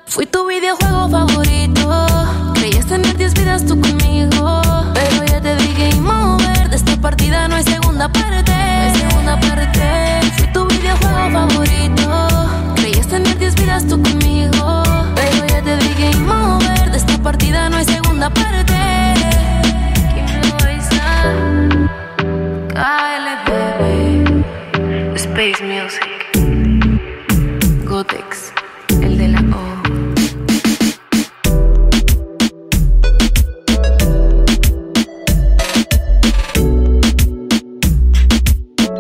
Fui tu videojuego favorito. Creías tener 10 vidas tú conmigo.